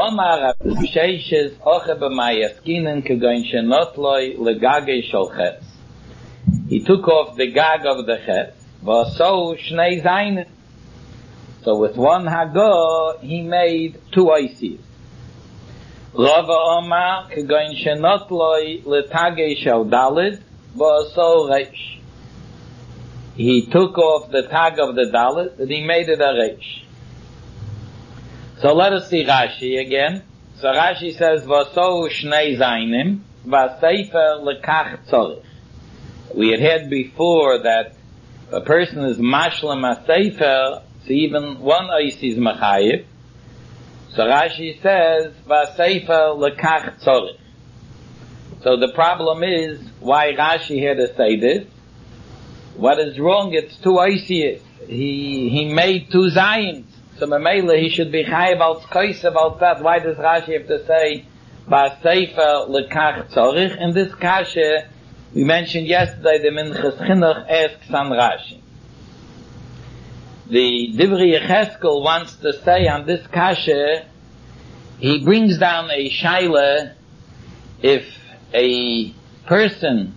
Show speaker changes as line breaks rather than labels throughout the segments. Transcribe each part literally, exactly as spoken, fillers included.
Omar Sheishes Oche B'Mayaskinen Kegoin Shenotloi Legage Sholchetz. He took off the gag of the chetz, Vaso Shnei Zayin. So with one Hago, he made two oisies. Rava Omar Kegoin Shenotloi Letage Shel Dalid, Vaso Reish. He took off the tag of the Dalit and he made it a Reish. So let us see Rashi again. So Rashi says, Vaso Shnei Zainim, Vasefer Lekach Tzorich. We had had before that a person is Mashlam HaSefer, so even one Ois is Mechayiv. So Rashi says, Vasefer Lekach Tzorich. So the problem is, why Rashi had to say this? What is wrong? It's two Oisies. He, he made two Zayins. So Mamela, he should be Chayiv al Tzkois about that. Why does Rashi have to say, Vasefer Lekach Tzorich? In this Kasha, we mentioned yesterday the Minchas Chinuch asks on Rashi. The Divrei Yecheskel wants to say on this Kasha, he brings down a Shaila, if a person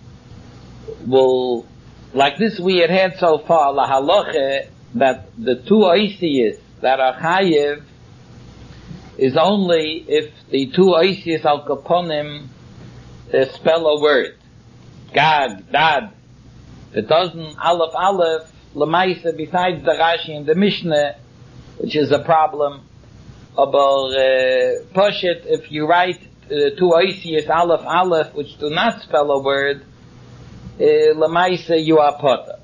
will, like this we had had so far, la halacha, that the two oisius that are chayiv is only if the two oisius al kaponim uh, spell a word. Gad, dad. If it doesn't, aleph, aleph, lemaisa, besides the Rashi and the Mishnah, which is a problem, about uh, Poshet, if you write uh, two oisius, aleph, aleph, which do not spell a word, Uh, Lamaisa, you are potter.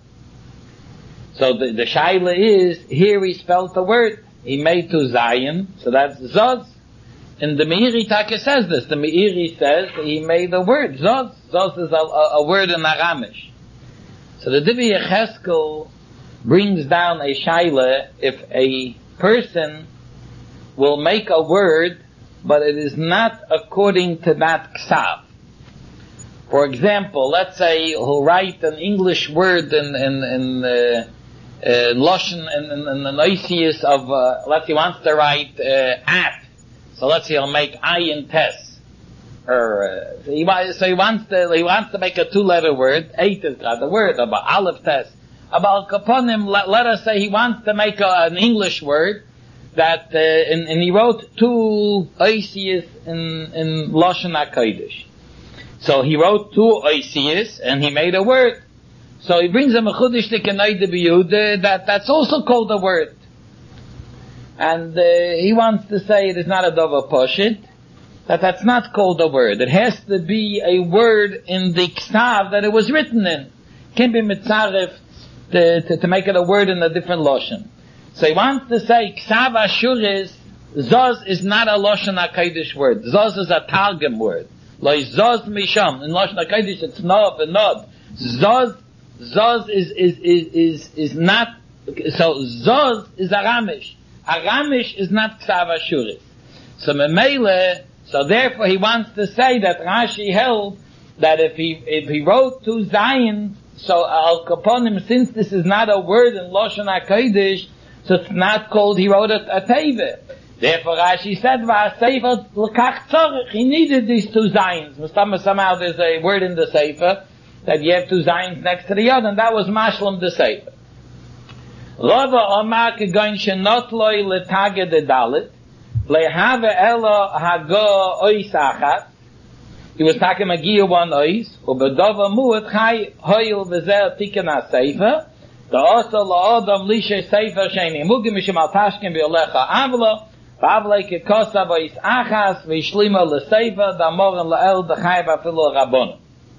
So the, the shaila is, here he spelled the word. He made to Zion, so that's Zos. And the Meiri Taka says this. The Meiri says that he made a word, Zos. Zos is a, a, a word in Aramish. So the Divrei Yecheskel brings down a shaila if a person will make a word, but it is not according to that ksav. For example, let's say he'll write an English word in in in uh, uh, Loshen in, in, in the Oisius of uh, let's say he wants to write uh, at, so let's say he'll make ayin tes, or uh, so, he, so he wants to he wants to make a two-letter word. Eight is the word about aleph tes. About kaponim, let, let us say he wants to make a, an English word that uh, and, and he wrote two Oisius in in Loshen HaKodesh. So he wrote two oisius and he made a word. So he brings a mechudish to Kenoide B'Yehuda that that's also called a word. And uh, he wants to say it is not a dova poshit, that that's not called a word. It has to be a word in the ksav that it was written in. Can't be mitzaref to, to, to make it a word in a different loshen. So he wants to say ksav ashuris, zos is not a loshen HaKodesh word. Zos is a targum word. Like Zoz Misham. In Lashon HaKodesh it's Nov and Nod. Zoz, Zoz is, is, is, is, is not, so Zoz is Aramish. Aramish is not Ksav Ashuris. So Memele, so therefore he wants to say that Rashi held that if he, if he wrote to Zion, so Al Kaponim, since this is not a word in Lashon HaKodesh, so it's not called, he wrote a, a Teveh. Therefore Rashi said, V'aseifer l'kach tzorich. He needed these two zayins. Somehow there's a word in the sefer that you have two zayins next to the other, and that was mashlam the sefer. Rava Omar kegoin shenotloi letage de dalit, lehave elo hago ois achat. He was talking magia one ois, ubedova muet chai hoil v'zer tiken ha-sefer, da'osa la'odam lishe sefer sheni mugim mishim al tashkin v'yolecha avlo, Pavle ke kosa v'is achas v'ishlima l'seifa damoren la'el d'chayv afilu rabon.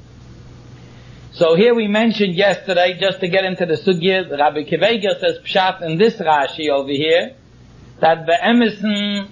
So here we mentioned yesterday, just to get into the sugya, Rabbi Kiveger says pshat in this Rashi over here, that be'emison,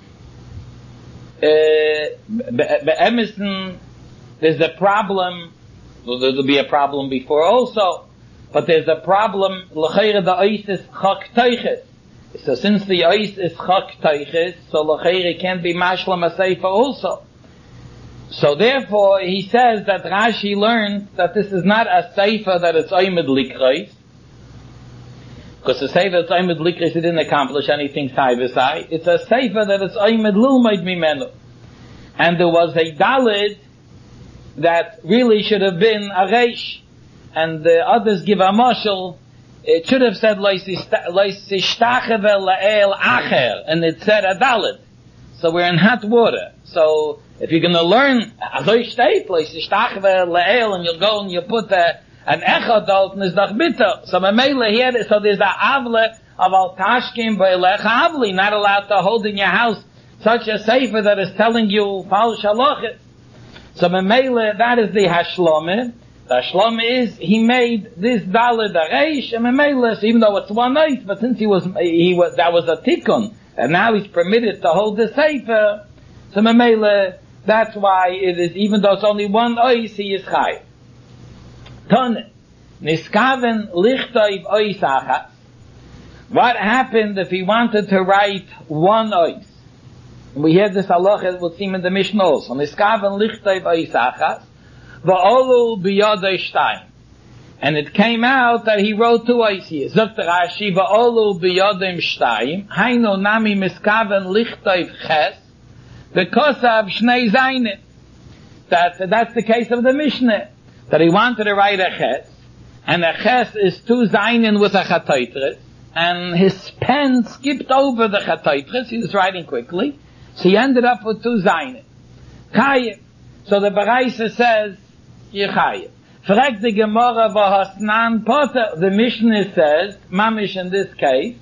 be'emison, there's a problem, well, there'll be a problem before also, but there's a problem, l'chayre da ois is chok teiches. So since the ois is chok teiches, so l'chayre can't be mashlam a-seifa also. So therefore, he says that Rashi learned that this is not a seifa that it's oimid likreis, Because the sefer that's oimed likris, it didn't accomplish anything sai v'sai. It's a sefer that is oimed lilmaid mimenu. And there was a dalit that really should have been a reish. And the others give a mashal. It should have said loisishtacheve la'el acher. And it said a dalit. So we're in hot water. So if you're going to learn azoy shteit loisishtacheve la'el, and you'll go and you put a an echad out and is doch bitter. So Mamela here, so there's a avle of al tashkim b'elecha avli, not allowed to hold in your house such a sefer that is telling you false halachas. So Mamela, that is the hashlome. The hashlome is, he made this daled areish, and Mamela, so even though it's one night, but since he was, he was, that was a tikkun, and now he's permitted to hold the sefer, so Mamela, that's why it is, even though it's only one ois, he is chai. Tone, niskaven lichtoiv ois achas. What happened if he wanted to write one ois? We hear this halacha, it would seem in the Mishnah also. Niskaven lichtoiv ois achas, va'olu biyodei shtayim. And it came out that he wrote two oisias. Zogt Rashi, va'olu biyodei shtayim, hainu nami miskaven lichtoiv ches, v'kosav shnei zaynim. That, that's the case of the Mishnah. That he wanted to write a ches, and a ches is two zayin with a chatoitres, and his pen skipped over the chatoitres, he was writing quickly, so he ended up with two zayin. Chayiv. So the Baraisa says, Yechayiv. Frag the Gemara v'hasnan poter, the Mishnah says, mamish in this case,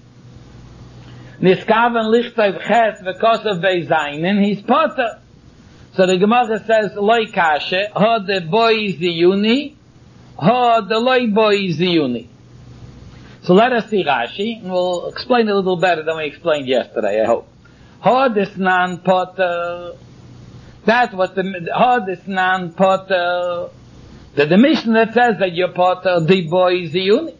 niskaven lichtov ches v'kosav bei zayin, he's poter. So the Gemara says, loy kashe, ha de boy ziyuni, ha de loy boy ziyuni. So let us see Rashi, and we'll explain it a little better than we explained yesterday, I hope. Ha desnan poter, that's what the, ha desnan poter, the, the Mishnah that says that you're poter, the boy ziyuni.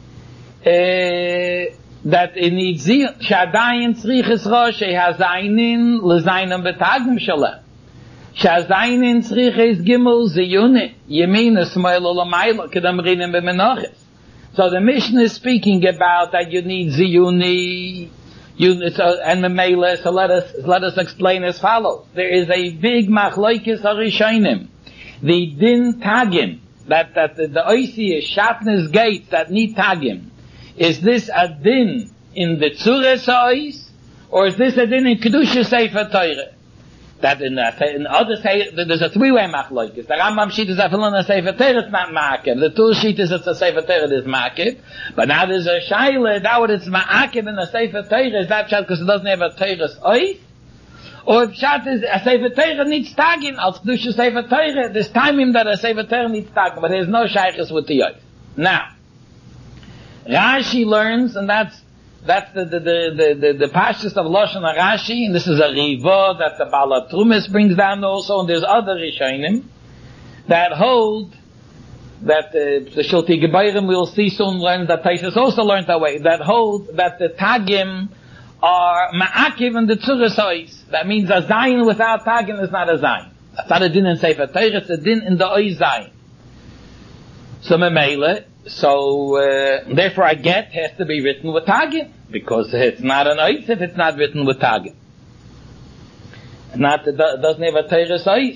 Uh, that it needs ziyun, shadayin tzriches rosh, hazainin, lezaynim betagim shalem. Shazainin tzriches gimel ziyune yemina smoil olamaylo kedam rinim b'menoches. So the Mishnah is speaking about that you need ziyuni, you so, and memela. So let us let us explain as follows. There is a big machlokes harishonim. The din tagim that that the, the oisi is shatnez gates that need tagim. Is this a din in the tzures ois, or is this a din in kedusha sefer Torah? That in, uh, in other say, there's a three-way machlokes. The Rambam sheet is a fill in a Sefer Torah, it's not ma'akev. The Tur sheet is it's a Sefer Torah, it's ma'akev. But now there's a shaila, that what it's ma'akev in a Sefer Torah, is that pshat because it doesn't have a Torah's ois? Or if pshat is, a Sefer Torah needs tagin, als kedusha Sefer Torah, there's time that a Sefer Torah needs tagin, but there's no shaykhs with the ois. Now, Rashi learns, and that's That's the, the, the, the, the, the pashtus of Lashon Rashi, and this is a riva that the Baal HaTrumis brings down also, and there's other Rishonim that hold that uh, the Shulti Gebayrim we'll see soon learn, that Taisus also learned that way, that hold that the Tagim are Ma'akiv and the Tzuras Ois. That means a Zayin without Tagim is not a Zayin. That's not a din in Sefer Torah, it's a din in the Ois Zayin. So Memele, So, uh, therefore a get has to be written with tagim, because it's not an ois if it's not written with tagim. It's not, it doesn't have a Torah's ois.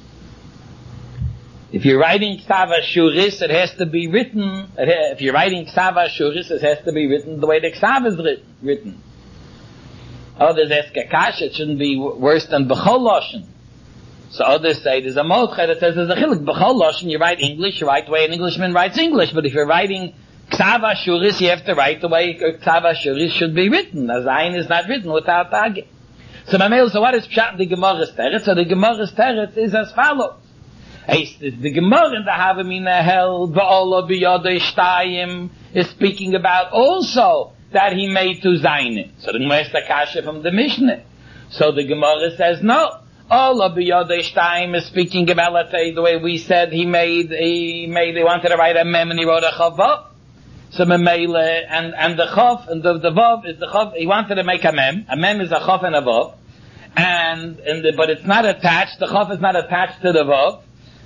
If you're writing Ksava Shuris, it has to be written, if you're writing Ksava Shuris, it has to be written the way the Ksava is written. Others ask a kash, it shouldn't be worse than B'chol Loshen. So others say there's a Motche that says there's a chiluk b'chol lashon. You write English, you write the way an Englishman writes English. But if you're writing Ksava Shuris, you have to write the way Ksava Shuris should be written. A Zayin is not written without tagim. So Mamel, so what is pshat in the Gemara's teretz? So the Gemara's teretz is as follows. The Gemara in the Havamina held va'ola biyodei shtayim is speaking about also that he made two Zayinim. So the Gemara is the kasha from the Mishnah. So the Gemara says no. All of the other Shtaim is speaking about, let's say, the way we said he made, he made, he wanted to write a mem and he wrote a chavav. So memele, and, and the chav, and the, the vav is the chav, he wanted to make a mem. A mem is a chav and a vav. And, and the, but it's not attached, the chav is not attached to the vav.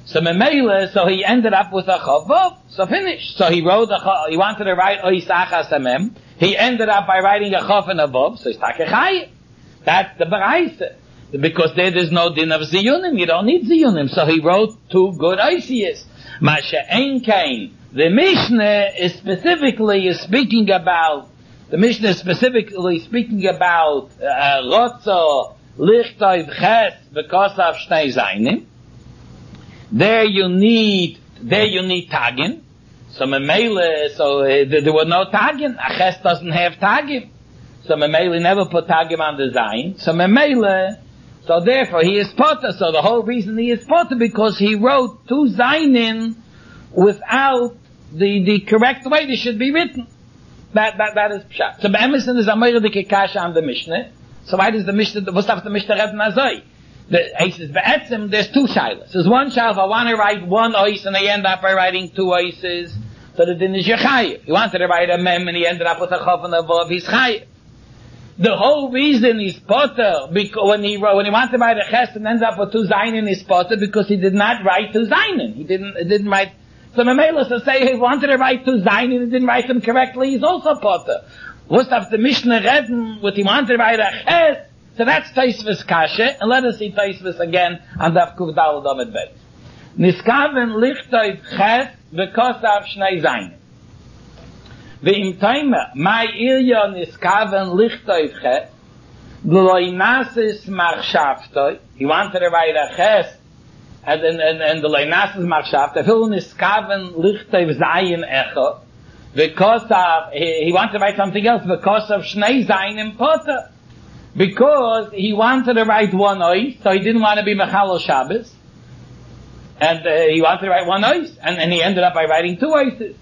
So Memele, so he ended up with a Chavav, so finished. So he wrote a Chav, he wanted to write Ois Achas Amem, he ended up by writing a Chav and a Vav, so it's Takechayim. That's the Baraisa. Because there is no din of Ziyunim, you don't need Ziyunim. So he wrote two good Oisias. Masha Ein Kain, the Mishnah is specifically is speaking about, the Mishnah is specifically speaking about uh, Rotzo, Lichtov Ches, because of Shnei Zaynim. There you need, there you need Tagin. So Memele, so uh, there were no Tagin. Aches doesn't have Tagin. So Memele never put Tagim on the Zayin. So Memele, so therefore he is Potter. So the whole reason he is Potter because he wrote two Zayin without the, the correct way they should be written. That, that, that is Pshat. So Emerson is a Meirdik Kasha on the Mishnah. So why does the Mishnah, what's after the Mishnah Reb Nazoi? The Ace is Be'etzim, there's two shilas. There's one shayla, if I want to write one ois and I end up by writing two oises, so the din is Yechayev. He wanted to write a mem and he ended up with a chof and a vav, he's chayev. The whole reason he's potter, because when he wrote, when he wanted to write a ches and ended up with two zayin, he's potter because he did not write two zayin. He didn't, he didn't write, so Memela to say he wanted to write two zayin and he didn't write them correctly, he's also potter. What's after the Mishnah Reden, what he wanted to write a ches, so that's Taisvis Kashe, and let us see Taisvis again on Daf Kuf Daled Amud Beis. Niskaven lichtov ches v'kosav shnei zayin. Ve'im taima, my ilya niskaven lichtov ches, l'loi nasis machshavtoi, he wanted to write a ches, and, and, and, and the loi nasis machshavtoi, filu niskaven lichtov zayin echo, v'kosav, he, he wanted to write something else, v'kosav shnei zayin in potter. Because he wanted to write one ois, so he didn't want to be Mechal Shabbos. And uh, he wanted to write one ois, and, and he ended up by writing two oises.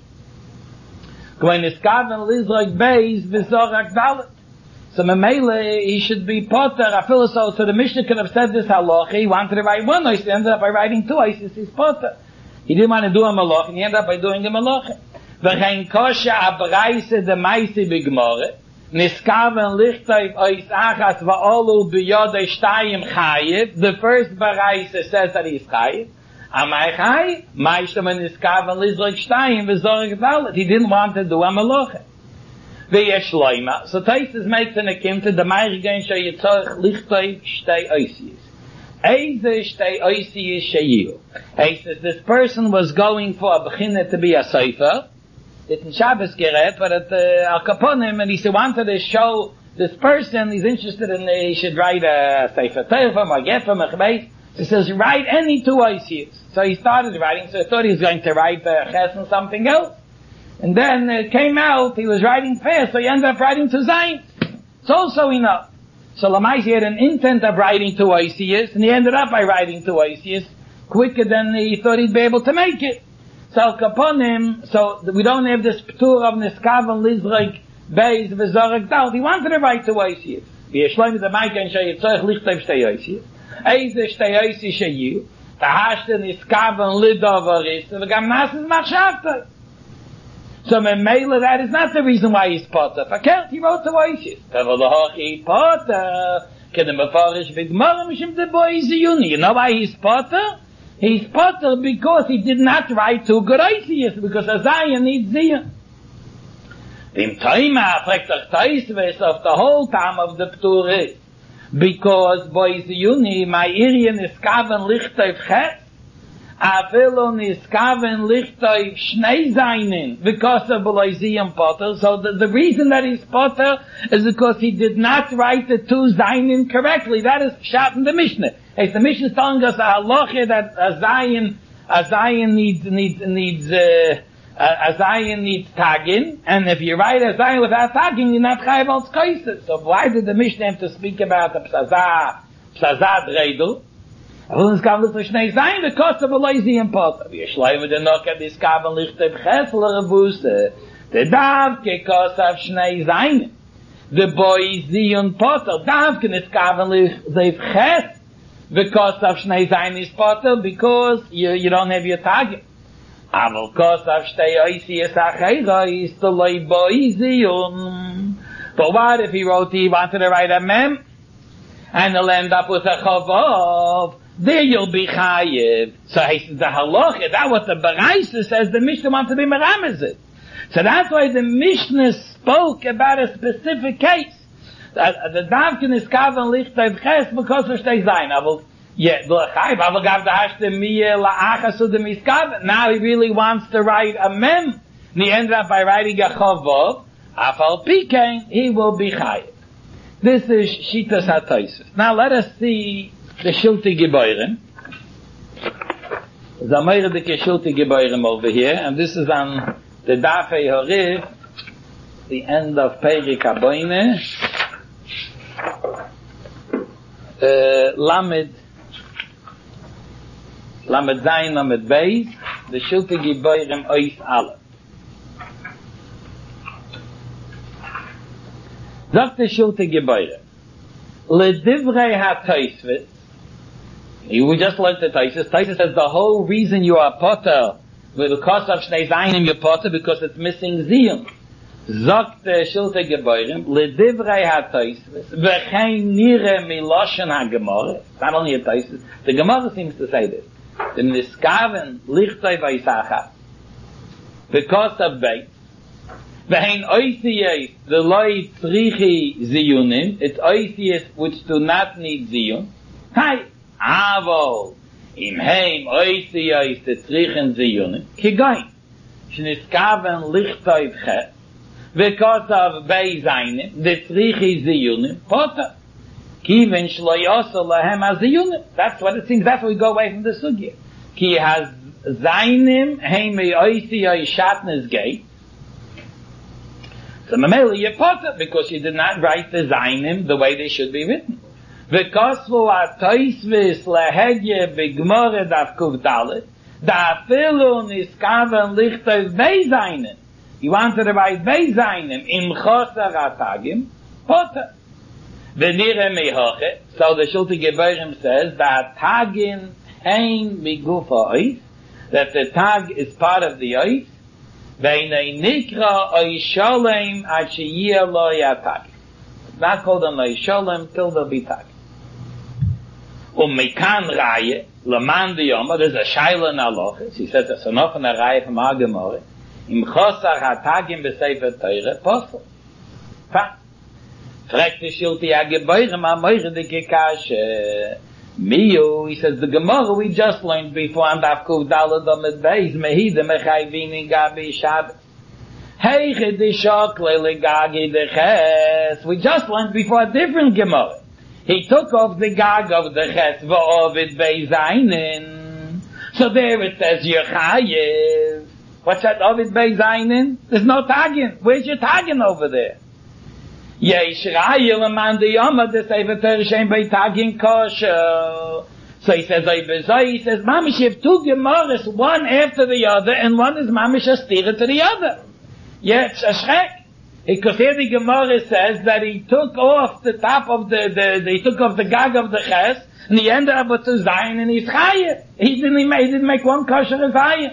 When Niskaven Lizrak Beis V'Zorak Dalet. So Memele, he should be Potter, Afil so, so the Mishnah could have said this halacha, he wanted to write one ois, he ended up by writing two oises, he's Potter. He didn't want to do a malach, and he ended up by doing a malach. V'chein kosha abreise de meise b'gmore. Niskaven lichtov ois achas va'olu b'yodei shtayim chayiv. The first baraisa says that he's chayiv. Amai chayiv? Ma'ishtam niskaven lizrok shtayim v'zorek dalet. He didn't want to do a maloche. V'yesh loima. So Taisus makes an akim to the ma'irigen sheyitzorech lichtov shtei oisiyis. Eize shtei oisiyis sheyiu. He says this person was going for a beginner to be a sefer. Didn't Shabbos gerät, but at uh, Al Kaponim, and he said, wanted to show this person, he's interested in, uh, he should write a Sefer Tefim, or Gefim, or Chbeis. He says, write any two oisias. So he started writing, so he thought he was going to write uh, Ches and something else. And then it came out, he was writing fast, so he ended up writing two Zayin. It's also enough. So Lamais, he had an intent of writing two oisias, and he ended up by writing two oisias quicker than he thought he'd be able to make it. So Kaponim, so we don't have this p'tur of Niskaven Lizrek Beis V'Zorek Dalet. He wanted to write two oisias. V'yeshloim is a Maiken sheyitzorech lichtov shtei oisias. Eize shtei oisias sheyu. Tahashte Niskaven Lidov Aris. V'gam nasis machshavtoi. So Memele, that is not the reason why he's Potter. Fakert, he wrote two oisias. Tavolochi Potter. Kedem beforish v'gmorim mishim de boi ziyuni. You know why he's Potter? He's Potter because he did not write two good oisias, because a Zayin needs Zion. Dem Toima, fragt doch Taisves of the whole time of the P'tur is, because boy Ziyuni, my Irian is kaven lichtov ches, Avilo niskaven lichtov shnei Zayinin, because of B'loi Zion Potter. So the, the reason that he's Potter is because he did not write the two Zayinin correctly. That is Pshat in the Mishnah. Hey, the Mishnah is telling us a halacha that a Zayin, a Zayin needs, needs, needs, uh, a Zayin needs Tagin, and if you write a Zayin without Tagin, you're not chayav al tzkoises. So why did the Mishnah have to speak about the Psazah, Psazah Dreidel? Avon skaven lichtov shnei zayin because of a lazy and pot. Wir schleimen den noch at this skaven lichtov chesler buse. The dav ke kosav shnei zayin. The boy zion potter dav ke skaven lichtov ches because of shnei zayin is potter because you you don't have your target. Aval kosav shtei oisi es achayra is the loy boy zion. But what if he wrote he wanted to write a mem? and he'll end up with a chavov, there you'll be chayiv. So he says the halacha, that what the Baraisa says, the Mishnah wants to be meramez. So that's why the Mishnah spoke about a specific case. Uh, the Davkin is kavan lichtayv ches because of shtei zayin. Aber, yeah, l'chayv, aber gav da hast de miye la'achas u de miskaven. Now he really wants to write a mem. And he ended up by writing a chavov. Afal pikein, he will be chayiv. This is Shitas HaTosfos. Now let us see the Shilti Geboirim. There's a Meirdik Shilti Geboirim over here, and this is on the Dafei Horiv, the end of Perik Aboine, uh, Lamed, Lamed Zayin, Lamed Beis, the Shilti Geboirim Ois Aleph. Sagt the Shilti Geboirim, Ledivrei HaTosfos, we just learned the Tosfos. Tosfos says the whole reason you are potter, because of Shnei Zaynim you're potter, because it's missing Ziyum. Sagt the Shilti Geboirim, Ledivrei HaTosfos, V'chein nire miloshen HaGemara. Not only a Tosfos, the Gemara seems to say this. The Niskaven lichtoi v'isachas, because of Beit, V'hein oisiyes, the loy tzrichi ziyunim, it's oisiyes which do not need ziyun. Hai, avol, im heim oisiyes, the tzrichen ziyunim, kigoin, shniskaven lichtoi v'chet, because of bei zaynim, the tzrichi ziyunim, pota, kiven shloi osa lahem ha-ziyunim. That's what it seems, that's why we go away from the sugya. Ki has zaynim, heim oisiyes shatnes gate, so Mamela you potter because you did not write the Zaynim the way they should be written. V'kosvu ha-Tosfos lehegye b'gmore daf kuf dalet da'afilu niskaven lichtov bei Zaynim. You wanted to write bei Zaynim im chosar ha-tagim potter. V'nire mehoche, so the Shilti Geboirim says that tagin hein migufa ois, that the tag is part of the ois, Veinei nikra oy sholem ad sheyeh lo yatag. It's not called an oy sholem till there'll be tag. Um mekan raye leman diyoma. There's a shaila in halacha. He says there's enough in a raye from our Gemara. Im chosar hatagim b'sefer Torah posel. Fast. Fragt the Shilti Geboirim a moichedike kashe. Miyu, he says, the Gemara we just learned before on Daf Kuf Daled Amud Beis, Mehida Mechayvin in Gabi Shabbos. Heiche de Shokle Legagi de Ches. We just learned before a different Gemara. He took off the Gag of the Ches V'ovid Beizaynin. So there it says Yechayev. What's that Ovid Beizaynin? There's no tagging. Where's your tagging over there? Yesh rayel aman de yama de sefer Torah shein bei tagin kosher. So he says, he says, Mamish, you have two Gemaras, one after the other, and one is Mamish a stira to the other. Yeah, it's a shrek. Because here the Gemara says that he took off the top of the, the, the he took off the gag of the ches, and he ended up with the zayin and he's chayyah. He didn't, he didn't make one kosher as chayyah.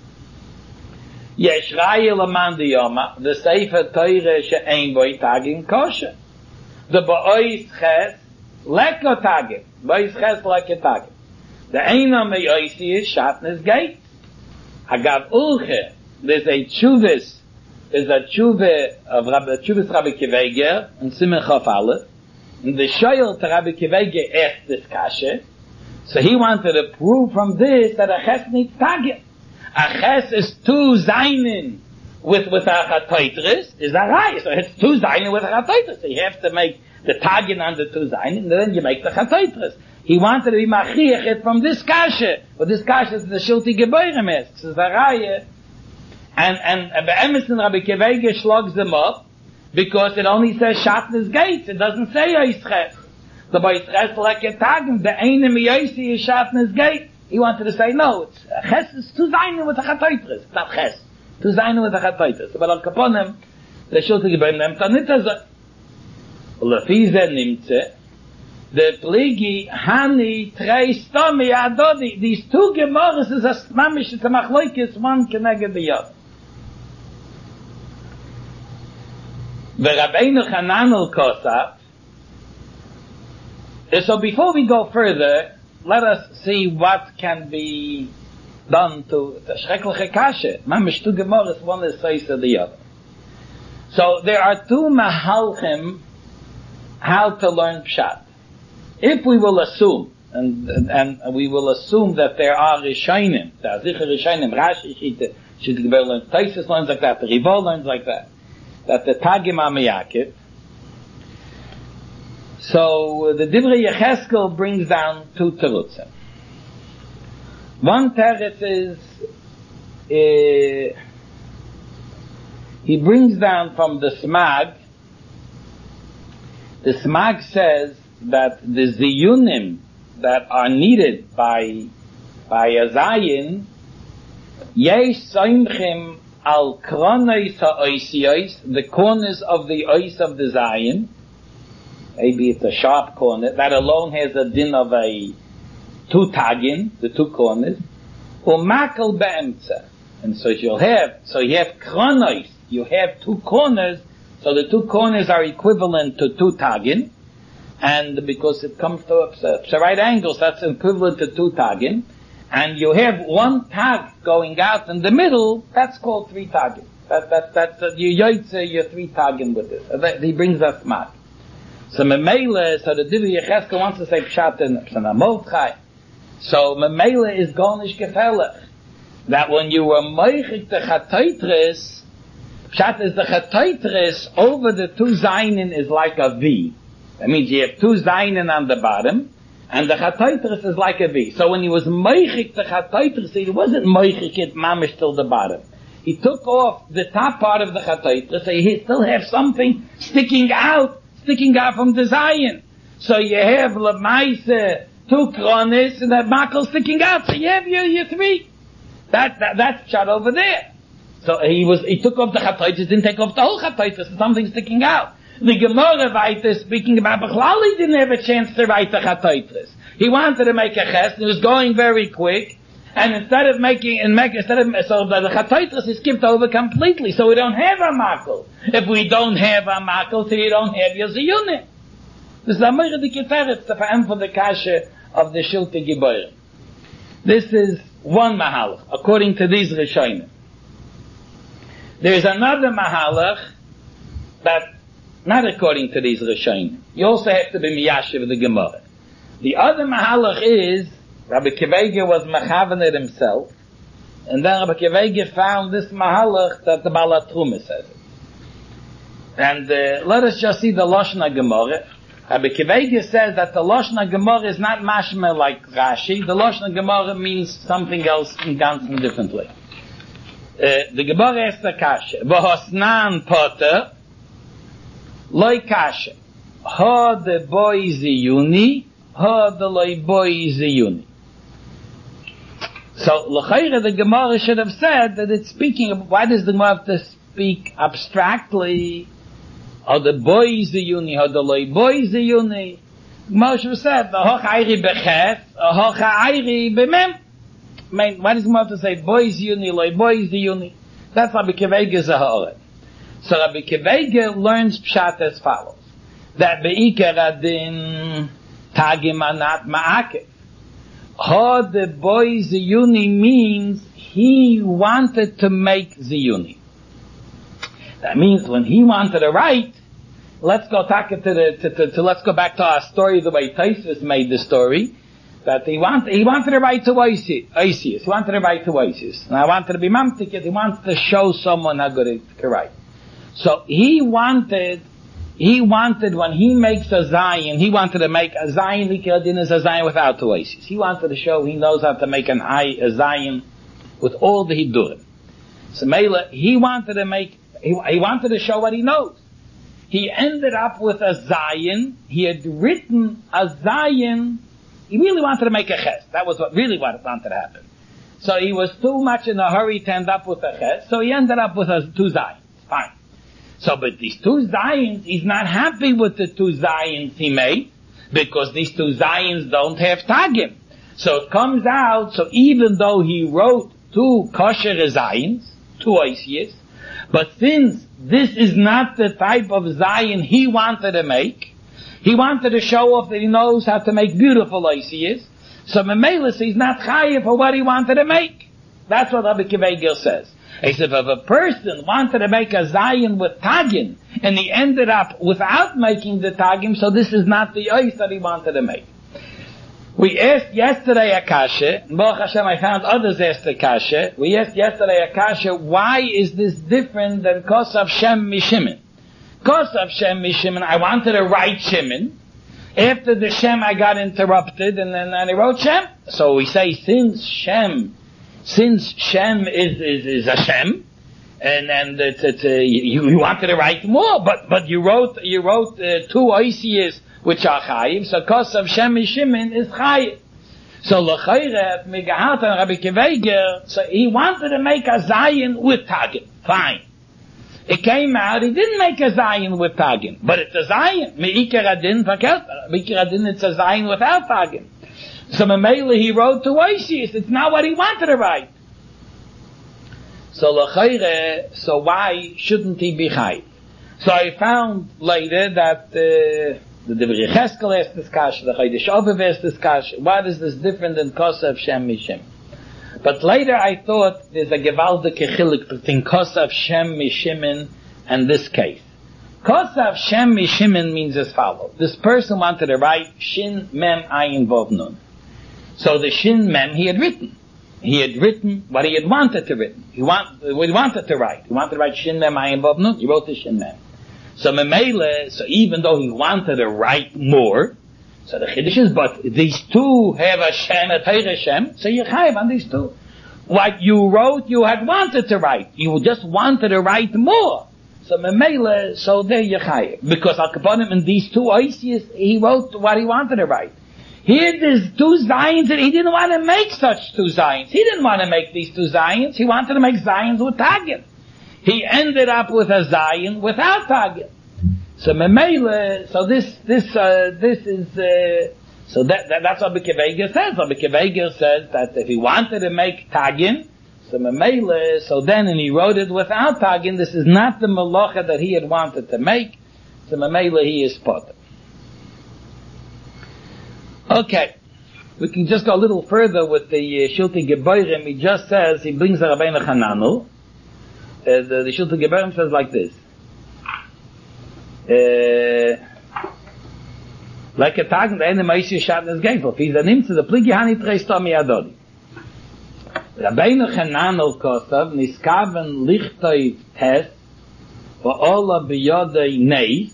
Yesh rayel aman de yama, the sefer Torah she'ein boi tagin kosher. The ba'ois ches, leko tagin. Ba'ois ches leko tagin. The eina me'oisi is shatnes gate. Agav ulche, there's a tshuvis, there's a tshuve of Rabbi, tshuvis Rabbi Kiveger, and Simen Chaf Aleph, and the shoyel to Rabbi Kiveger asked this kasha, so he wanted to prove from this that a ches needs tagin. A ches is two zaynin with, with a chatoitris, is that right? So it's two zaynin with a chatoitris. So you have to make the tagin on the two zaynin, and then you make the chatoitris. He wanted to be machiach it from this kasha, but this kasha is the Shilti Geboirim asks, is that right? And, and, Be'emes and Rabbi Kiveger slugs them up, because it only says shatnes gates, it doesn't say ois ches. So by ches like a tagin, the einem yosi is shatnes gate. He wanted to say, no, it's uh, ches is two zaynim with a chatoitris. It's not ches. Two zaynim with a chatoitris. But al kaponim, the Shilti Geboirim nehmt anit azah. Lefize nimtze, the pligi, hani, trei, stomi, adodi. These two Gemaras is a mamish, it's a machloikis, one keneged the other. The Rabbeinu Chananel Kosaf, So before we go further, let us see what can be done to the schreckliche kashe. Mamish two Gemaras, one is says to the other. So there are two mahalchim how to learn pshat. If we will assume, and, and, and we will assume that there are rishonim, there are sicher rishonim, Rashi, Shita, Shita learns, Taisus learns like that, the Rivol learns like that, that the Tagim Amayakiv. So the Divrei Yecheskel brings down two terutzim. One teretz is, uh, he brings down from the Smag. The Smag says that the ziyunim that are needed by by a zayin, yesh soimchim al kronos ha'oisiyos, the corners of the ois of the zayin. Maybe it's a sharp corner that alone has a din of a two tagin, the two corners, or makel be'emtza, and so you'll have so you have kronos, you have two corners. So the two corners are equivalent to two tagin, and because it comes to a, a right angles, that's equivalent to two tagin, and you have one tag going out in the middle, that's called three tagin. That, that, that's, uh, you yoitze your three tagin with this. Uh, that, he brings us mat. So Memele, so the Divrei Yecheskel wants to say pshat in Pshana Mordechai. So Memele is gonish gefällig. That when you were meichik the chatoitris, pshat is the chatoitris over the two zayin is like a V. That means you have two zayin on the bottom, and the chatoitris is like a V. So when he was meichik the chatoitris, he wasn't meichik it mamish till the bottom. He took off the top part of the chatoitris, so he still have something sticking out, sticking out from the zayin. So you have lemaise two kronis and that makel sticking out. So you have your, your three. That, that that's pshat over there. So he was, he took off the chatoitis, didn't take off the whole chatoitis, something sticking out. The Gemara writer speaking about Bechlal, he didn't have a chance to write the chatoitis. He wanted to make a ches, and he was going very quick, and instead of making, and make, instead of, so the chatoitis is skipped over completely, so we don't have a makel. If we don't have a makel, so you don't have your ziyunim. This is a Amir de Kiteretz, the fa'am for the kasha of the Shilte Giborim. This is one mahalach, according to these Rishonim. There is another mahalach that, not according to these Rishonim. You also have to be miyashiv the Gemara. The other mahalach is, Rabbi Kivege was mechavener himself, and then Rabbi Kivege found this mahalach that the Baal HaTruma says it. And uh, let us just see the Lashon Gemara. Rabbi Kivege says that the Lashon Gemara is not mashma like Rashi. The Lashon Gemara means something else in ganzen differently. Uh, the Gemara asks the kasha, v'hosnan poter, loy kasha, ha de boy ziyuni, ha de loy boy ziyuni. So, l'chayre, the Gemara should have said that it's speaking of, why does the Gemara have to speak abstractly, ha de boy ziyuni, ha de loy boy ziyuni? The Gemara should have said, ha chayri bechef, ha chayri b'mem. I mean, why does the Gemara have to say boys yuni, loy boys yuni? That's Rabbi Kivege Zaharet. So Rabbi Kivege learns pshat as follows: that beikar adin tagim anat ma'akev. Ha the boys ziyuni means he wanted to make ziyuni. That means when he wanted to write, let's go talk to the to, to, to let's go back to our story the way Taisus made the story. That he wanted, he wanted to write to Oisius. He wanted to write to Oisius. And I wanted to be mamtik, he wanted to show someone how good he could write. So he wanted, he wanted when he makes a Zion, he wanted to make a Zion, he could in as a Zion without to Oisius. He wanted to show he knows how to make an I, a Zion with all the Hidurim. So Mela, he wanted to make, he, he wanted to show what he knows. He ended up with a Zion, he had written a Zion. He really wanted to make a ches. That was what really what wanted to happen. So he was too much in a hurry to end up with a ches, so he ended up with a, two Zions. Fine. So, but these two Zions, he's not happy with the two Zions he made, because these two Zions don't have Tagim. So it comes out, so even though he wrote two kosher Zions, two Oisius, but since this is not the type of Zion he wanted to make, He wanted to show off that he knows how to make beautiful oisias. So Memelis, he's not chayiv for what he wanted to make. That's what Rabbi Kiveger says. He said, if a person wanted to make a zayin with tagin, and he ended up without making the tagim, so this is not the ois that he wanted to make. We asked yesterday Akasha, and Baruch Hashem, I found others asked Akasha. We asked yesterday Akasha, why is this different than Kosav Shem Mishimin? Kosav Shem Mishimin, I wanted to write Shimon. After the Shem, I got interrupted, and then and I wrote Shem. So we say, since Shem, since Shem is is, is a Shem, and and it's, it's, uh, you, you wanted to write more, but but you wrote you wrote uh, two oisias which are chayiv. So Kosav Shem Mishimin is chayiv. So l'chayre megahat and Rabbi Kiveger, so he wanted to make a zayin with tagin. Fine. It came out, he didn't make a zayin with tagin, but it's a zayin. Me'ikar adin verkehrt. Me'ikar adin, it's a zayin without tagin. So Mamela, he wrote to oisias. It's not what he wanted to write. So l'chayre, so why shouldn't he be chayiv? So I found later that uh, the Divrei Cheskel asked this kasha, the Chodesh Ovev asked this kasha. What is this different than Kosav Shem Mishim? But later I thought there's a gewaldige chiluk between Kosav Shem Mishimin and this case. Kosav Shem Mishimin means as follows. This person wanted to write Shin Mem Ayin Vov Nun. So the Shin Mem he had written. He had written what he had wanted to written. He want, what he wanted to write. He wanted to write Shin Mem Ayin Vov Nun. He wrote the Shin Mem. So Memele, so even though he wanted to write more, so the Chiddush is, but these two have a Shem, a Teire Shem, so you're chayiv on these two. What you wrote, you had wanted to write. You just wanted to write more. So Memele, so there you're chayiv. Because Al Kaponim in these two oisias, he wrote what he wanted to write. Here there's two Zions, and he didn't want to make such two Zions. He didn't want to make these two Zions. He wanted to make Zions with Tagin. He ended up with a Zion without Tagin. So Memele, so this, this, uh, this is, uh, so that, that that's what Bekeveger says. What Bekeveger says that if he wanted to make Tagin, so Memele, so then, and he wrote it without Tagin, this is not the Malacha that he had wanted to make, so Memele, he is spotted. Okay. We can just go a little further with the uh, Shiltei Geborim. He just says, he brings the Rabbeinu Hananel. Uh, the, the Shiltei Geborim says like this. Uh, like a tag, the enemy is shot in his game. If he's an imtze, the pligi hani treist on me adodi. Rabbeinu Hananel kosav, niskaven lichtoi tes, va'ola biyodei neis,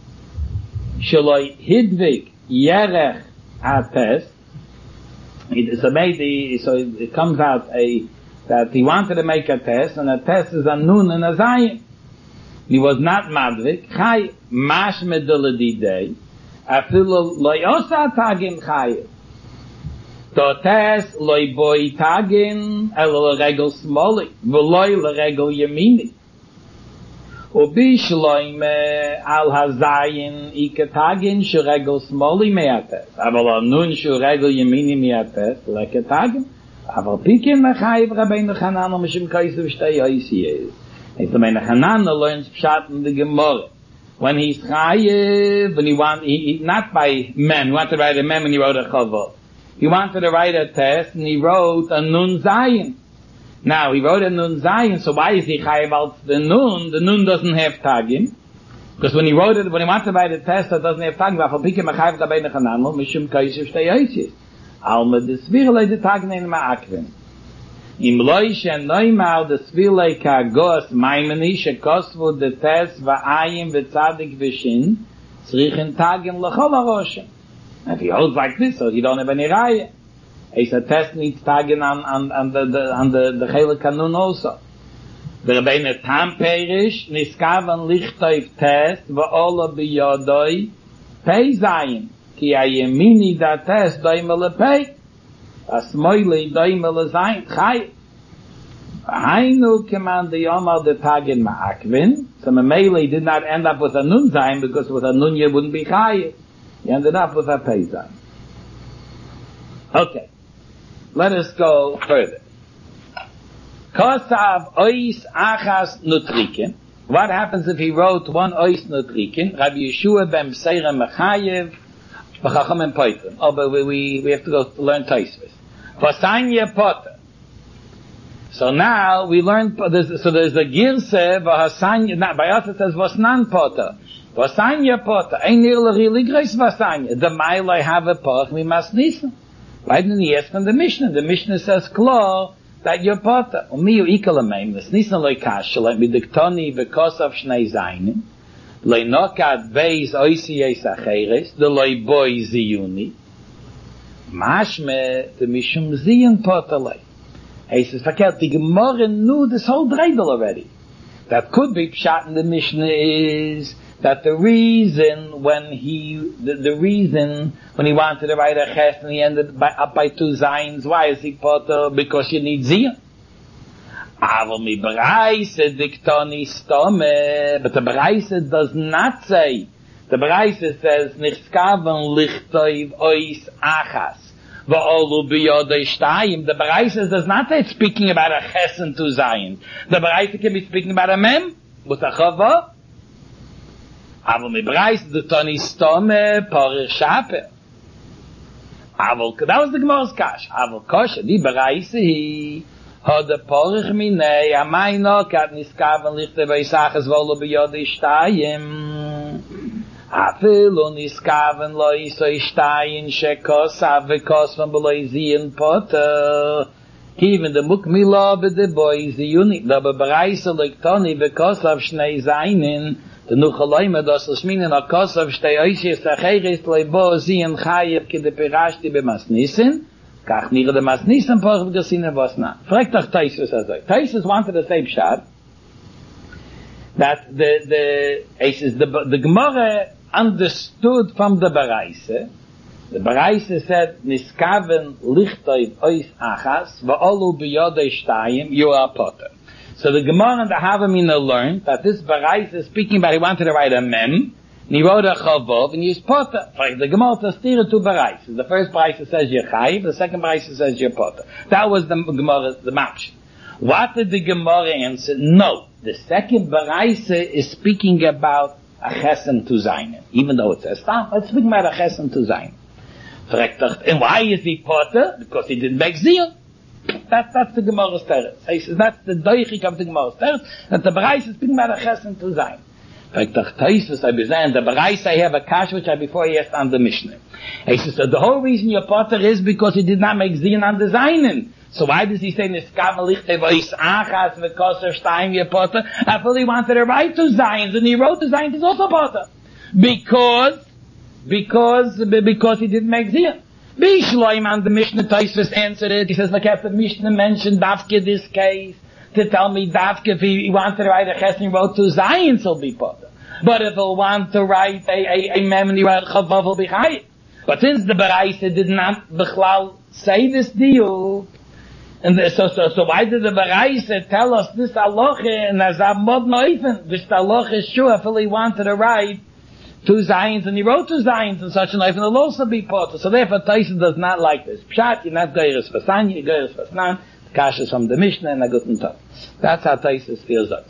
shaloi hidvik yerech ha-tes. It's a made, so it comes out a, that he wanted to make a test, and a test is a nun and a zayin. He was not madvik. Chai mash medeladidei. Afilu loy osa tagin chai. To test loy boy tagin elo regel smoli. Veloy regel yemini. Ubi shloim al hazayin ike tagin shu regel smoli meates. Aval nun shu regel yemini meates leke tagin. Aval pikin mechai v'rabeinu Hananel mishim kaisu v'shtei oisiyes. It's the Rabbeinu Hananel learns Pshat in the Gemara. When he's chayiv, when he want, he, he, not by mem, he wanted to write a mem and he wrote a chavot. He wanted to write a test and he wrote a nun zayin. Now, he wrote a nun zayin, so why is he chayiv out the nun? The nun doesn't have tagim. Because when he wrote it, when he wanted to write a test that doesn't have tagim, v'afal pikim achayiv the Rabbeinu Hananel, mishum kaishiv shtei oisies. Alma desvir lei de tagin in ma'akvin. Im loy shenoymal de svilei ka gos maimeni shekosvu de tes va'ayim v'tzadik v'shin tzrichen tagin l'chol haroshem. If he holds like this, so he don't have any raya. He said test needs tagin on, on, on the, the, on the, the chelik kanun also. The Rabbeinu Tam perish niskavan lichtoiv test va'ola biyodoi pei zayin ki ayemini da test doimele pei. Asmoili doimele zayin chay. Hainu command the yomal the tagin ma'akvin. So Memele did not end up with a nun zayin because with a nun you wouldn't be chay. He ended up with a pei zayin. Okay. Let us go further. Kosav ois achas nutriken. What happens if he wrote one ois nutrikin? Rabbi Yeshua ben Seira Mechayev v'chacham and poitrim. Oh, but we, we, we have to go to learn Tosfos. V'asanya potter. So now we learn, there's, so there's a girse, v'asanya, by us it says v'asnan potter. V'asanya potter. Ein nir l'rili greis v'asanya. The mile I have a poch, we must listen. Why didn't he ask from the Mishnah? The Mishnah says, klar, that you're potter. Umiyu ikal ameim, this nisna loy kasha, like midiktoni because of shnei zaynim, loy nokat beis oisi yes acheres, the loy boy ziyuni, mashme, the mishum ziyin potter lay. He says, verkehrt, the Gemara knew this whole dreidel already. That could be pshat in the Mishnah is that the reason when he, the, the reason when he wanted to write a ches and he ended by, up by two zayins, why is he potter? Because you need ziyah. Aval mi beraise diktoni stome, but the beraise does not say, the beraise says, nichskaven lichtoiv ois achas, va'olu biyodei shtayim. The beraise does not say it's speaking about a ches and two zayin. The beraise can be speaking about a mem, with a chava. Aval mi beraise diktoni stome, parir shaper. Aval, that was the Gemara's kash. Aval kosher, di beraise hi, had the porich minei, amai no kat niskaven lichte beisachas volo biyodei shtayim. Afilu niskaven lo iso ishtayin shekosav vekosvan beloi ziyin poter. Even the mukmila b'de boy ziyuni, da bebereise lektoni vekosav shnei zaynin, the nuchaloyme dos l'shminen akosav shtei oishis acheres leibo ziyin chayev ki de pirashti b'masnisin, kach nire de masnisin porch v'gasine vosna. Fragt doch Tosfos azoi. Tosfos wanted to say pshat, that the, the, he says, the, the Gemara understood from the Baraise. The Baraise said, niskaven lichtoiv ois achas, va'olu biyodei shtayim, you are potter. So the Gemara and the Havamina learned that this Baraise is speaking about, he wanted to write a mem, and he wrote a chavov, and he used potter. The Gemara to steer two Baraises. The first Baraise says you're chayiv, the second Baraise says you're potter. That was the Gemara, the mapsh. What did the Gemara answer? No. The second Baraise is speaking about a chesem to zayin. Even though it says stop, it's speaking about a chesem to zayin. And why is he potter? Because he didn't make ziyah. That, that's the Gemara's teretz. He says that's the doichik of the Gemara's teretz, that the Baraise is speaking about a chesem to zayin. Tosfos, I be saying, the Baraise I have a kash which I before he asked on the Mishnah. He says, so the whole reason you're potter is because he did not make ziyah on the zayin. So why does he say niskaven lichte vois achas v'koser shtayim ye potter? I thought he wanted to write two zayins, and he wrote the zayins is also potter. Because, because, because he didn't make ziyah. Bishloim and the Mishnah Tosfos answered it. He says, like after the Mishnah mentioned Davke this case, to tell me Davke if he, he wanted to write a ches and he wrote two zayins, he'll be potter. But if he'll want to write a, a, a mem and he wrote chavav, he'll be chayiv. But since the Baraise did not bichlal say this deal, and the, so, so, so why did the Baraise tell us this halacha and as a mod noifen, this halacha is true, if he wanted to write two zayins and he wrote two zayins and such a noifen, it'll also be potter. So therefore Tosfos does not like this. Pshat, you're not geiris v'sanya, you're geiris v'snan, the kashas from the Mishnah and a guten tov. That's how Tosfos feels us.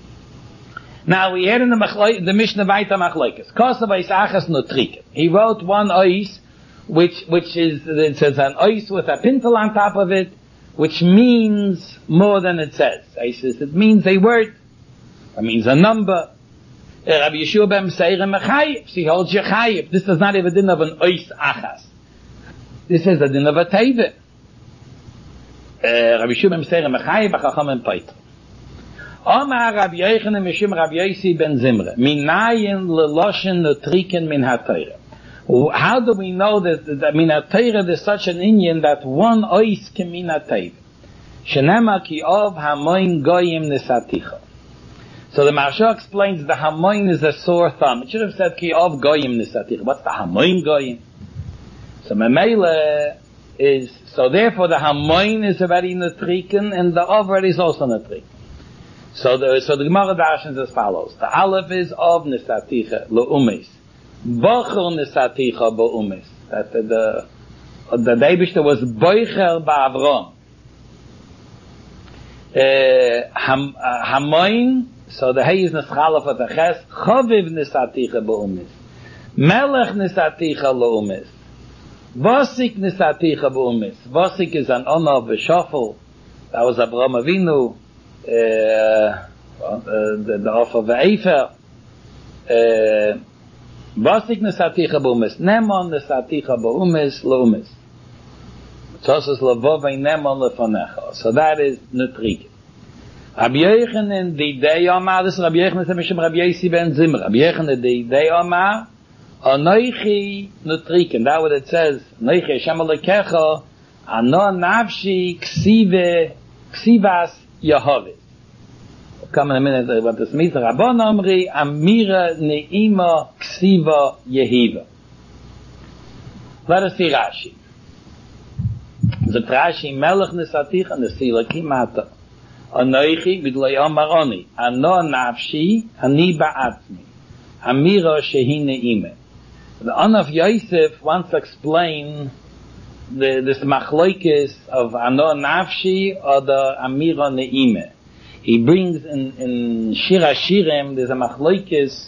Now we hear in the, machloi, the Mishnah Vaita Machlokes. Kosav ois achas nutriken. He wrote one ois, which, which is, it says an ois with a pintel on top of it, which means more than it says. He says it means a word. It means a number. Rabbi Yeshua ben Seira Mechayev. He holds you chayev. This does not have a din of an ois achas. This is a din of a teive. Rabbi Yeshua ben Seira Mechayev achacham en paiter. Omar Rabbi Yochanan mishum Rabbi Yosi ben Zimra. Minayin leloshen nutriken min ha-Torah. How do we know that, that min ha-Torah is such an inyan that one ois can min ha-Torah? Shenema ki ov hamoin goyim nesaticha. So the Maharsha explains the hamoin is a sore thumb. It should have said ki ov goyim nesaticha. What's the hamoin goyim? So memele is, so therefore the hamoin is already nutriken and the ov already is also nutriken. So the, so the Gemara darshans as follows. The Aleph is of nesaticha le'umis. Bocher nesaticha ba'umis. That the, the, the Eibishter was boicher ba'avron. Uh, ham, uh, hamoin So the hay is neschala for the ches. Chaviv nisaticha b'umis. Melech nisaticha l'umis. Vasik nisaticha b'umis. Vasik is an honor of a shofel. That was Abraham Avinu. Uh, uh, the, the offer of Efer. Vasik nisaticha b'umis. Nemon nisaticha b'umis l'umis. Tosas lavovei nemon lefanecha. So that is nutrikin. Rabbi Yochanan the day Omar, this is Rabbi Yochanan Mishum Rabbi Yosi ben Zimra. Rabbi Yochanan the day Omar, Anoichi nutriken. That's what it says. Anoichi Hashem Elokecha, Ano nafshi ksive, ksivas Yehovah. We'll come in a minute what this means. Rabbon Omri, Amira ne'ima ksiva Yehiva. Let us see Rashi. The Rashi Melech Nisatich and the Sila Kimata. Anoichi b'dlei amaroni, ano nafshi, ani ba'atzmi, amira shehi ne'ime. The An of Yosef wants to explain the, this machlokes of ano nafshi or the amira ne'ime. He brings in, in Shir HaShirim, there's a machlokes,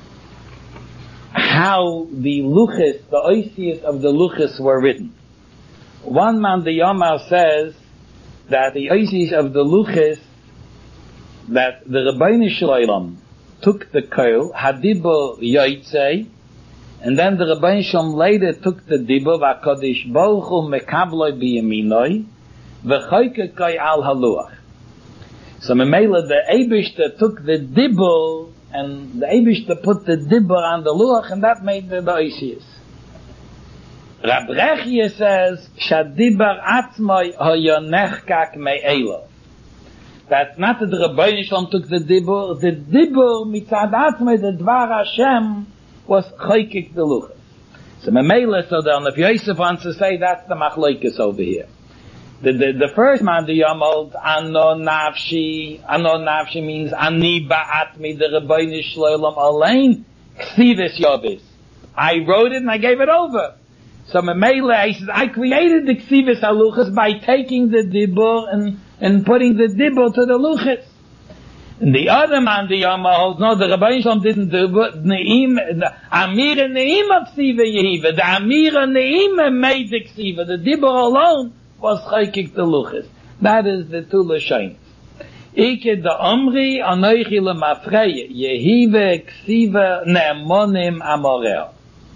how the luchas, the oisius of the luchas were written. One man, the Yomar, says, that the oisius of the luchas, that the Rabbeinu Shalom took the koil, hadibur yotzei, and then the Rabbeinu Shalom later took the dibur, v'akadosh baruch hu mekabloi biyaminoi, v'choyke koi al haluach. So Memela, the Eibishter took the dibur, and the Eibishter put the dibur on the luach, and that made the, the oisius. Rab Rechia says, Shadibar atzmai hayonechkak me'elov. That's not that the Rabbeinu Shalom took the dibur. The dibur mitzad atzmai, the dvar Hashem, was choykik the luchas. So Memela, so the Rabbi Yosef wants to say that's the machlokes over here. The, the, the first man, the Yomod, Ano nafshi, Ano nafshi means Ani ba'atmi, the Rabbeinu Shalom alain, ksivis yobis. I wrote it and I gave it over. So Memela, he says, I created the Ksivis HaLuchas by taking the Dibur and, and putting the Dibur to the Luchas. And the other man, the Yoma, holds, no, the Rabbeinu Shalom didn't do it. Ne'im, the Amira Ne'ima Ksiva Yehiva. The Amira Ne'ima made the Ksiva. The Dibur alone was Chaykik the Luchas. That is the two Lashonis. Ike the Omri, Anoichi Lemafreya. Yehiva Ksiva Ne'emonim Amoreo.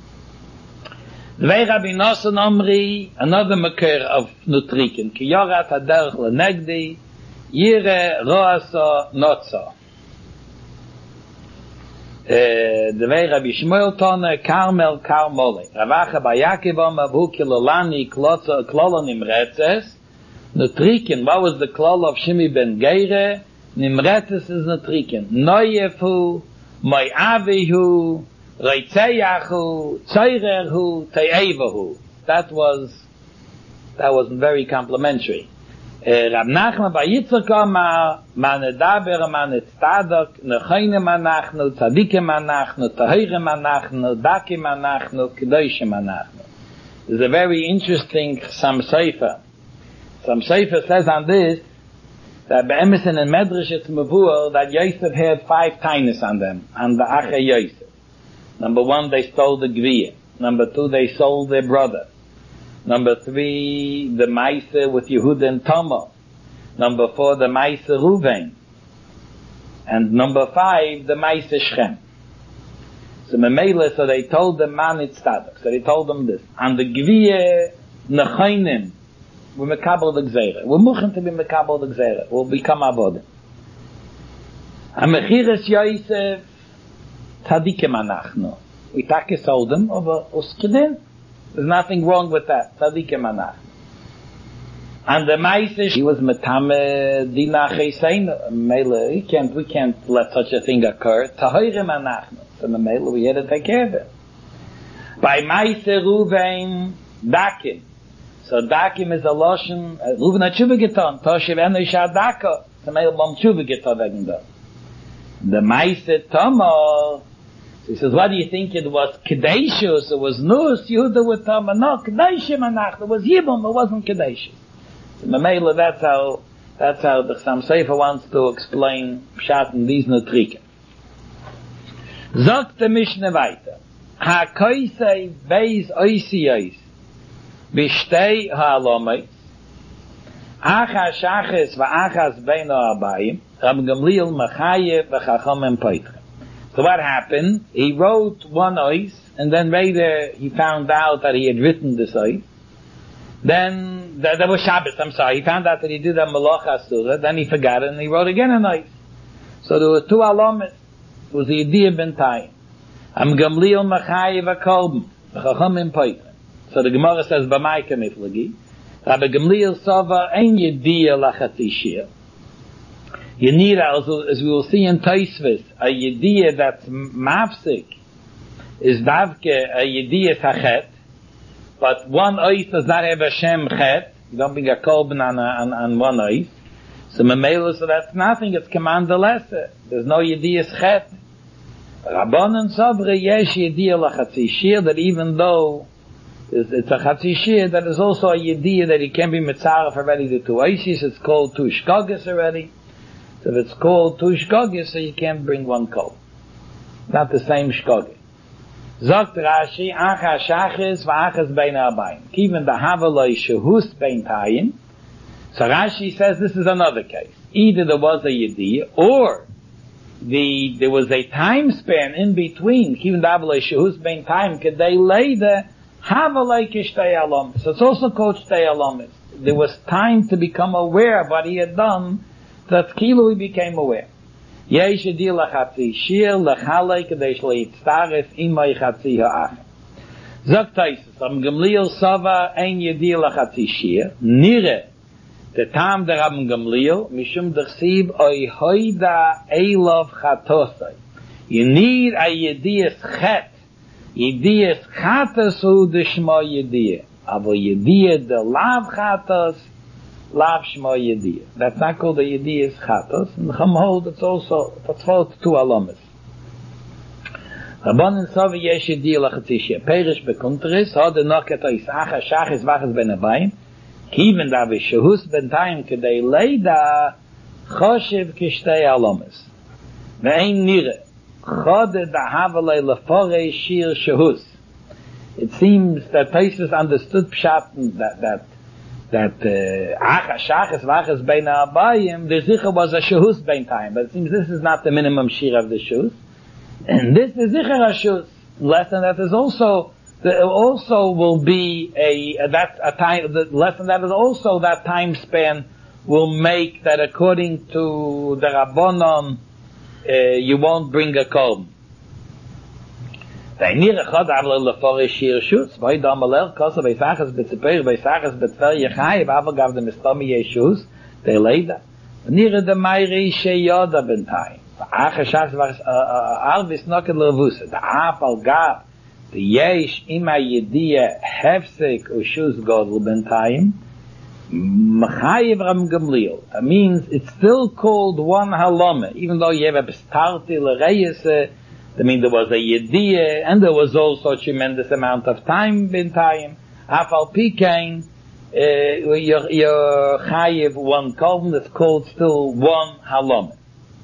Dvei Rabbi Nosson Omri, another makir of nutrikin, ki yorat haderech lenegdi, yire roasa notza. Dvei Rabbi Shmuel Tone, Karmel Karmole. Ravacha Bayakiv Omer, Bhu Kilolani, Klolo Nimretzes. Nutrikin, what was the klol of Shimi ben Geire? Nimretzes is nutrikin. Noyefu, Moyavihu, Reitzeyahu, Tzeirerhu, Te'evahu. That was, that was very complimentary. Rab Nachman bar Yitzchak Omar, man edaber, man etzadok, nechoinem anachnu, tzadikim anachnu, tahirim anachnu, dakim anachnu, kedoshim anachnu. There's a very interesting Sam Sefer. Sam Sefer says on this, that Be'emerson and Medrash it's Mavur, that Yosef had five tainis on them, on the Ache Yosef. Number one, they stole the Gviya. Number two, they sold their brother. Number three, the Maisa with Yehuda and Tomo. Number four, the Maisa Ruvain. And number five, the Maisa Shechem. So Memela, so they told the man it's Tzadok. So they told them this. And the Gviya, Nechoinim, we're Mekabel the Gzeira. We're Muchen to be Mekabel the Gzeira. We'll become Abodim. And Mechiras Yosef, Tzadikim anachnu. We take sold them over Uskidin. There's nothing wrong with that. Tzadikim anachnu. And the Maisish, he was Metame Dina Chesein. Mele, we can't, we can't let such a thing occur. Tahoirim anachnu. So the Mele, we had to take care of it. By Maise Ruvain, Dakim. So Dakim is a Loshen, Ruvain hat Tshuva getan. Toshev eno isha Daka. So Mele bom Tshuva getan wegen da. The Maise Tomo, he says, what do you think it was? Kedeshus, it was Nus, Yehuda with Tomo. No, Kedeshim anach, it was Yibum, it wasn't Kedeshus. So Memela, that's how, That's how the Chassam Sofer wants to explain Pshat in these Nutriken. Sagt der Mishnah weiter. Ha koisei beis oisiyos bishtei ha'alomis achas shachis va'achas beino abayim Rab Gamliel mechayev v'chachamim poitchem. So what happened? He wrote one ois, and then later he found out that he had written this ois. Then, that, that was Shabbos, I'm sorry, he found out that he did a Malacha Surah, then he forgot it, and he wrote again an ois. So there were two alamis. It was the idea b'ntayim. Am Gamliel mechayev v'kolbim v'chachamim poitchem. So the Gemara says, B'maika miflagi. Rabbi Gamliel Sova ein yediyah lachatzi shir. You need, as we will see in Tosfos, a yediyah that's mafsik is davke a yediyah sachet, but one ois does not have a shem chet. You don't bring a kolben on, on, on one ois. So memelo, so that's nothing. It's command the lesser. There's no yediyah chet. Rabbanan Sabra yesh yediyah lachatzi shir, that even though it's, it's a chatzi shir, that is also a yediyah that he can be mitzaref already the two oisis. It's called two shkogas already. So if it's called two shkogis, so you can't bring one kol. Not the same shkogi. Zogt Rashi, Acha shachis v'achas bein ha'abayim. Even the havaloi shehus bein tayim. So Rashi says this is another case. Either there was a yediyah, or the there was a time span in between. Even the havaloi shehus bein tayim, kedei leida havaloi kishtei alomis. So it's also called shtei alomis. There was time to become aware of what he had done, that Kilu he became aware. Yesh yediyah lachatzi shir lechalei kadesh leitzaref imay chatzi ha'ach. Zok Tosfos, Am Gamliel Sova ein yediyah lachatzi shir nire the tam der Am Gamliel mishum dersiv oy hoida elov chatosai. You need a yediyah chet. Yediyah chatos hu de shma yediyah. Avo yediyah de lav chatos Lav Shmo Yediyah. That's not called a Yediyah's Chatos. And Chamhol, it's also, that's called two alamas. Rabbanan Sova yesh Yediyah lachatzi shir. Perish bekunteris, ha de noket ois acha shachis vachas ben abayim, kiven da v'shehus bentayim kedei leida choshev kishtei alamas. Ve'ein nire, chode da havalei leforei shir shehus. It seems that Tosfos understood pshat that, that that Acha Shachas Vachas Bein Ha'abayim, the Zichar was a Shehus Bein Time, but it seems this is not the minimum shir of the Shehus, and this is Zichar HaShehus. Less than that is also, the, also will be a, a that a time. The less than that is also that time span will make that according to the Rabbanon, uh, you won't bring a kolb. V'nir echad avle leforish shir shus, v'ay damalel kosa v'isachas b'tzepeir v'isachas b'tfer yechai v'aval gav de mistami yeshus de leida. V'nir de mayri sheyoda b'ntayim. V'acha shachas v'achas arvis noket levusa. The afal gav the yesh ima yediyah hefsek ushus godel b'ntayim. Mechayev Ram Gamliel. That means it's still called one halome, even though you have a bestarti l'reyese. I mean, there was a yediyah, and there was also a tremendous amount of time in time. Afal pikein, you're, you're chayiv one kolven that's called still one halom.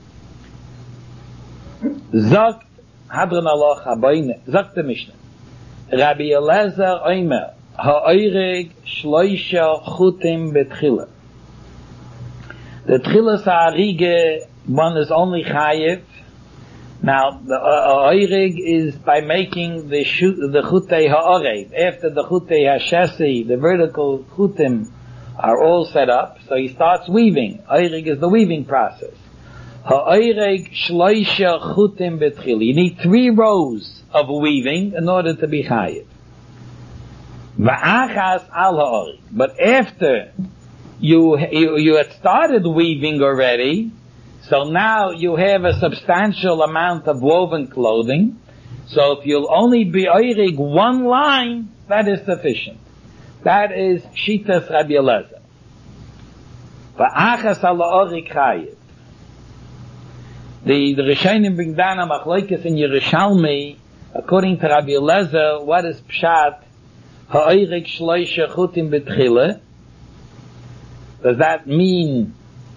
Zogt hadron aloch habayne. Zogt the Mishnah. Rabbi Elazar Omer ha'oireg shloisha chutim betchila. The tchila sa'arige one is only chayiv. Now, the oirig uh, is by making the shoot, the chutei ha'orev. After the chutei ha'shesi, the vertical chutim are all set up, so he starts weaving. Oirig is the weaving process. Ha'oirig shloisha chutim betchil. You need three rows of weaving in order to be chayiv. Va'achas al ha'orig. But after you, you, you had started weaving already, so now you have a substantial amount of woven clothing. So if you'll only be oirig one line, that is sufficient. That is Shitas Rabbi Elazar. Va'achas ala orig chayiv. The the Rishonim bring down a machlokes in Yerushalmi, according to Rabbi Elazar, what is pshat ha'oirig shloisha chutim betchila? Does that mean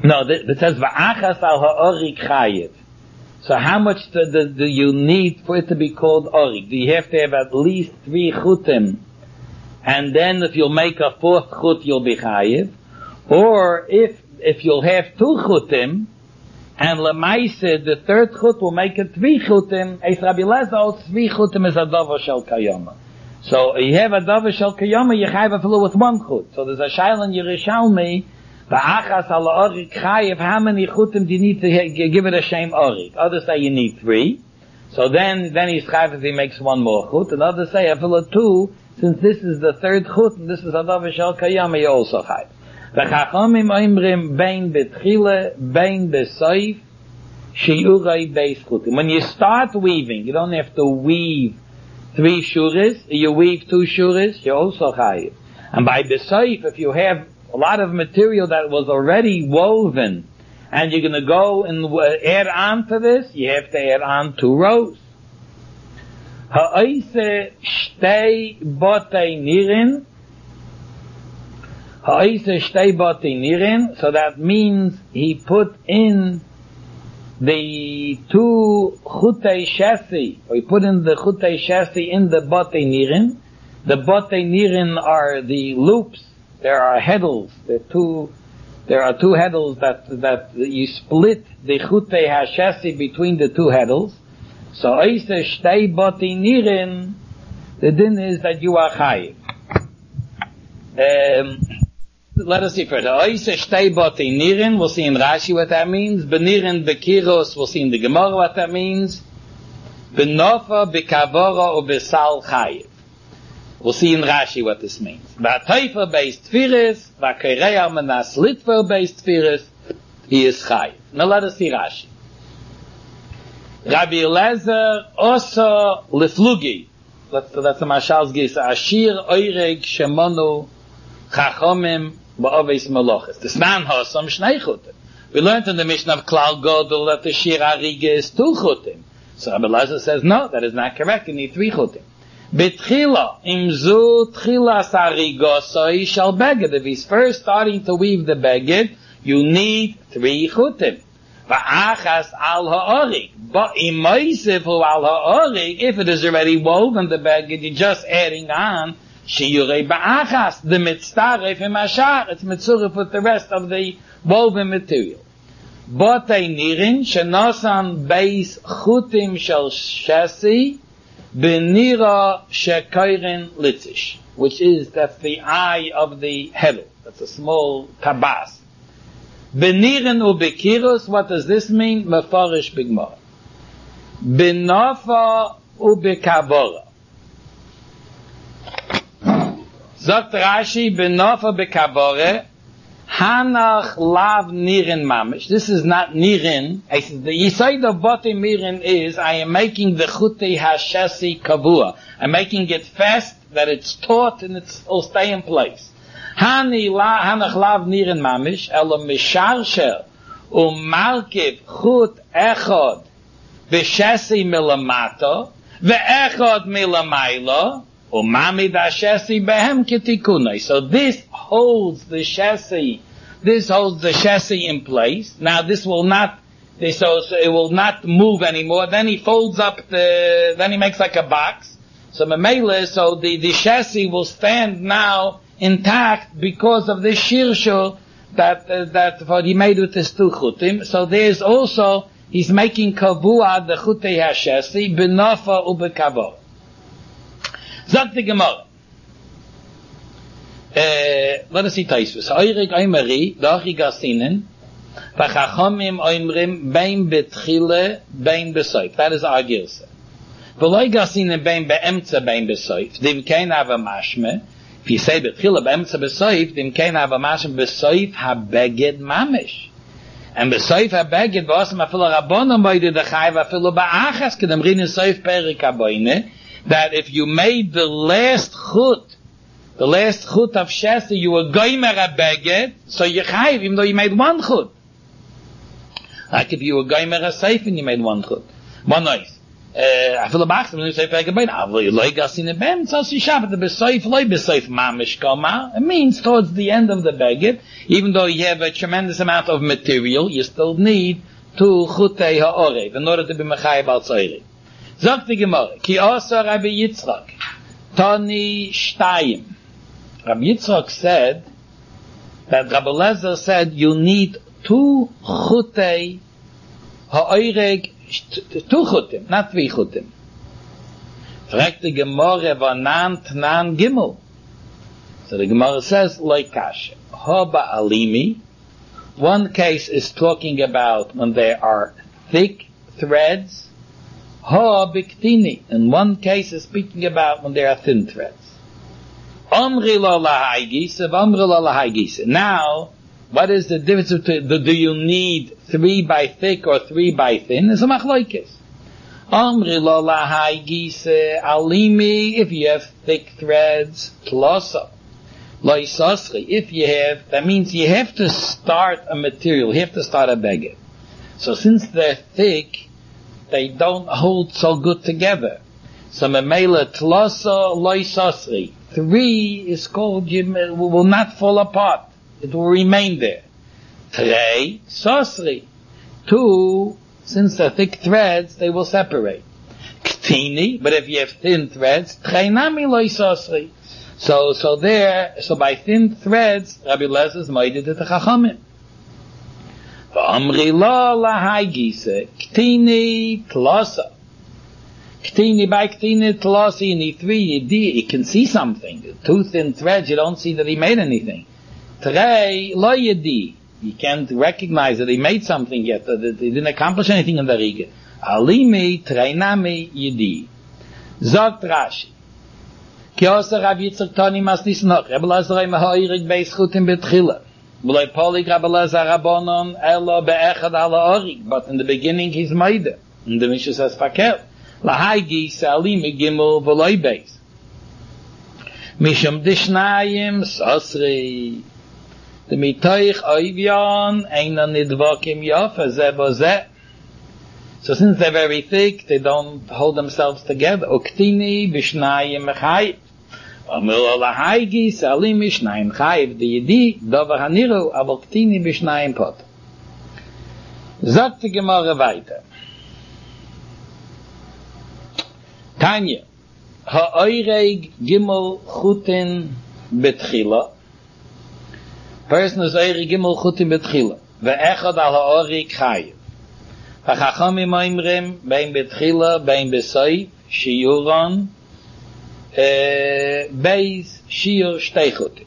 No, it says va'achas al ha'orik chayiv. So how much do, do, do you need for it to be called orik? Do you have to have at least three chutim, and then if you'll make a fourth chut, you'll be chayiv? Or if if you'll have two chutim, and lemaise, the third chut will make it three chutim, Eis Rabbi Lezer, three chutim is a davar shel kayama. So you have a davar shel kayama, you chayiv a fellow with one chut. So there's a shaila in Yerushalmi, Va'achas ala orik chayiv, how many chutim do you need to ha- give it a shem orik? Others say you need three. So then, then he's chayiv if he makes one more chut. And others say, after two, since this is the third chut, and this is a davar shel kayama, you also chayiv. V'chachamim oimrim bein betchile, bein besoif, shiurei beis chutim. When you start weaving, you don't have to weave three shuris, you weave two shuris, you also chayiv. And by besoif, if you have a lot of material that was already woven, and you're going to go and add on to this, you have to add on two rows. Ha'oise shtei botei nirin, ha'oise shtei botei nirin, so that means he put in the two chutei shesi, or he put in the chutei shesi in the botei nirin. The botei nirin are the loops. There are heddles. There are two. There are two heddles that that you split the chutei hashesi between the two heddles. So oise shtei botei nirin. The din is that you are chayiv. Um, let us see further. Oise shtei botei nirin. We'll see in Rashi what that means. Benirin bekiros. We'll see in the Gemara what that means. Benofa bekavora or besal chayiv. We'll see in Rashi what this means. V'atayfer based tfiris, v'akereya menas litfer based tfiris, he is chayiv. Now let us see Rashi. Rabbi Eliezer also leflugi. That's that's a mashal's gisa. Ashir oireg shemonu chachomim ba'oveis meloches. This man has some shnei chutim. We learned in the Mishnah of Klal Godel that the shir arige is two chutim. So Rabbi Eliezer says no, that is not correct. You need three chutim. Betchila, imzu tchila sarigosoi shall beged. If he's first starting to weave the beged, you need three chutim. Va'achas al ha'orik. But imoisifu al ha'orik, if it is already woven the beged, you're just adding on shiurei ba'achas, the mitztaref imashar. It's mitzuref with the rest of the woven material. Botei nirin shenosan beis chutim shel shesi Benira shekairin litzish, which is, that's the eye of the heddle. That's a small tabas. Benirin ubekiros, what does this mean? Mefarish bigmar. Benofa ubekavora. Sagt Rashi, benofa bekavore, Hanach lav nirin mamish. This is not nirin. I said, the yisaid of botei nirin is, I am making the chutei hashesi kavua. I'm making it fast, that it's taut and it will stay in place. Hani la, hanach lav nirin mamish, elo misharsher, umarkiv chut echod, v'shesi milamato, v'echod milamaylo, umami dashesi behem kitikunai. So this holds the chassis, this holds the chassis in place. Now this will not, this, so, so it will not move anymore. Then he folds up the, then he makes like a box. So memele, so the, the chassis will stand now intact because of the shirshur that, uh, that what he made with his two chutim. So there's also, he's making kavua, the chutei hashesi, benofa ubekavor. Sagt die Gemara. Uh, let us see Taisvus. Eurig oimeri, dochi gasinen, v'chachomim oimrim, bein betchile, bein besoif. That is our girsa. V'loi gasinen, bein beemtza, bein besoif. Dim kein hava mashme. If you say betchile, beemtza, besoif, dim kein hava mashme, besoif ha-beged mamish. And besoif ha-beged, v'osam afilo rabbono moide dechai, v'afilo ba'achas, kedem rinin soif perik aboine, that if you made the last chut, the last chut of shesi, you were goymer a beged, so you chayiv, even though you made one chut. Like if you were goymer a seif and you made one chut. One noise. I feel the box, I'm going to say, it means towards the end of the beged, even though you have a tremendous amount of material, you still need two chutei ha'orev in order to be mechayev al tzayri. Zog the Gemara, ki osa Rabbi Yitzchak, Tani Shtayim. Rabbi Yitzchak said that Rabbi Lezer said you need two chutei ha'oreg, two chutim, not three chutim. Fragt the Gemara, vanan tnan gimel. So the Gemara says, like kasha, haba alimi. One case is talking about when there are thick threads. Ha biktini. In one case is speaking about when there are thin threads. Amri la lahaygisa, amri la lahaygisa. Now, what is the difference between, do you need three by thick or three by thin? It's a machlokes. Amri la lahaygisa, alimi, if you have thick threads, tlosa. Loisasri, if you have, that means you have to start a material, you have to start a beged. So since they're thick, they don't hold so good together. So memela tlosa loisasri. Three is called, will not fall apart. It will remain there. Trei, sasri. Two, since they're thick threads, they will separate. Ktini, but if you have thin threads, treinami loisasri. So, so there, so by thin threads, Rabbi Lezer is moeded to the Chachamim. V'amri la lahaygisa, ktini tlasa. Ktini by ktini tlasa, you need three, you, you can see something. Two thin threads, you don't see that he made anything. Trei lo yedi, you can't recognize that he made something yet, that he didn't accomplish anything in the Riga. Alimi treinami yedi. Zog Rashi. Ki osa Rav Yitzchak Tani mas nisnoch, Rabbi Lezer ima ha'oirig beis chutim betchila. V'loi polig Rabbi Lezer Rabbanon elo be'echad ala orig, but in the beginning he's meide. And the Mishnah says fakel. Lahaygi sa'alimi gimel v'loi beis. Mishum dishnayim sasri. The mitoich oivyon eina nidvokim yofa ze bo ze. So since they're very thick, they don't hold themselves together. Uktini bishnayim mechayiv. Amil lahaygi salim bishnayim chayiv. The yedi dover haniru aber uktini bishnayim pot. Sagt die Gemara weiter. Tanya. Ha'oireg gimel chutin betchila. Person is oireg gimel chutin betchila. Ve'echad al ha'orig chayiv. Hachachamim oimrim, bein betchila, bein besoif, shiuron, beis, shiur, shteichutim.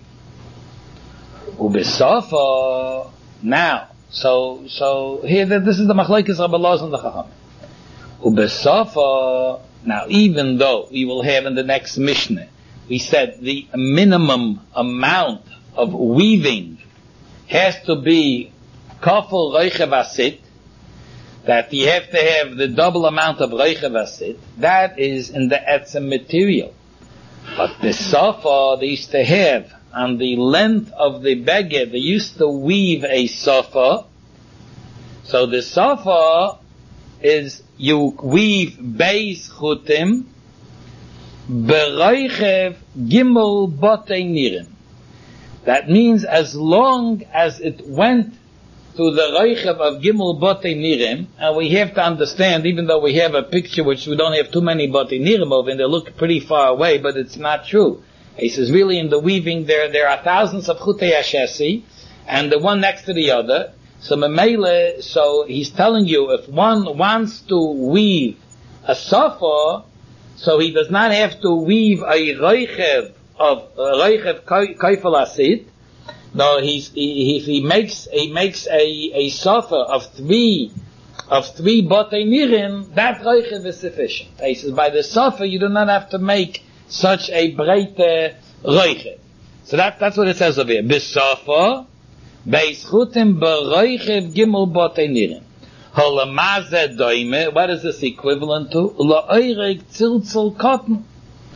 Ubesofa, now, so, so, here, this is the machlokes Rabbi Loz and the Chachamim. Ubesofa, now, even though we will have in the next Mishnah, we said the minimum amount of weaving has to be kafel roichev asit, that you have to have the double amount of roichev asit, that is in the etzem material. But the sofa they used to have on the length of the beged, they used to weave a sofa. So the sofa is you weave beis chutim beroichev gimel botei nirim. That means as long as it went to the roichev of gimel botei nirim, and we have to understand, even though we have a picture which we don't have too many botei nirim over, and they look pretty far away, but it's not true. He says really in the weaving there there are thousands of chutei hashesi, and the one next to the other. So memele, so he's telling you if one wants to weave a sofa, so he does not have to weave a roichev of a roichev koifel asid. No, he's, he, he makes, he makes a, a sofa of three, of three botei nirim, that roichev is sufficient. He says, by the sofa you do not have to make such a breite roichev. So that, that's what it says over here. Bisofa, beis chutim beroichev gimel botei nirim. Holamaze doime, what is this equivalent to? La'oireg tziltzil cotton.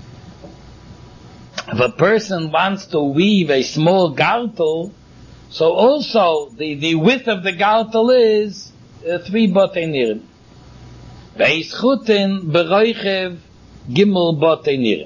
If a person wants to weave a small gartel, so also the, the width of the gartel is uh, three botei nirim. Beis Chutin beroichev gimel botei nirim.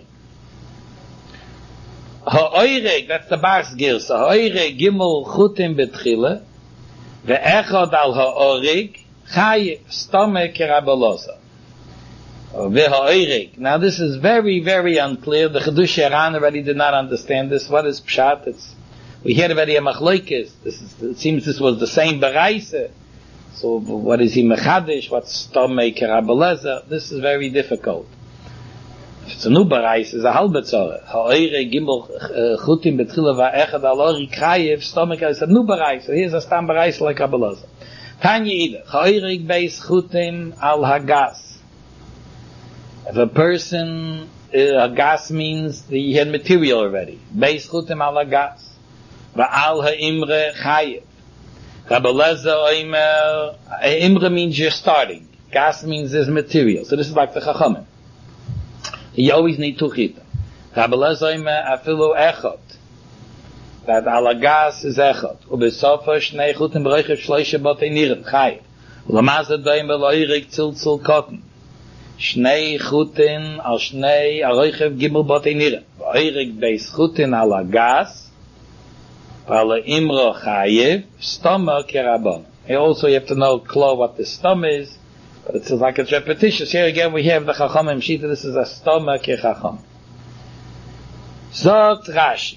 Ha'oireg, that's the Bars Girsa, ha'oireg gimel Chutin betchile, ve'echad al ha'oireg chayiv stome kerabolosa. Ve'ha'oireg. Now this is very, very unclear. The Chedush Yaran already did not understand this. What is Pshat? It's, we heard already a Machloikis. This is, it seems this was the same Baraisa. So what is he mechadish? What's Tomei Kerabelezer? This is very difficult. If it's a new barais, it's a halbe tzore. Ha'oire gimel chutim betchila va'echad alori chayev stomach. It's a new barais. So here's a stam barais like Kabbalazar. Tanya ida. Ha'oire beis chutim al hagas. If a person, uh, hagas means that he had material already. Beis chutim al hagas. Va'al ha'imre chayev. Kabbalazar oimer, imre means you're starting. Gas means there's material. So this is like the chachamim. You always need two chitim. Kabbalazar oimer afilu echot. That ala gas is echot. Ubesofa shnei chutim bereichev shloishe botei nirim. Chayiv. Ulamazah doimer loirik tziltzul kotten. Shnei chutin al shnei aroichev gimel botei nirim. Oirik beis chutin ala gas. Ala imro chayev, stoma kerabon. Here also you have to know klo what the stoma is, but it's like it's repetitious. Here again we have the chachamim shita. This is a stoma kechacham. Zot Rashi.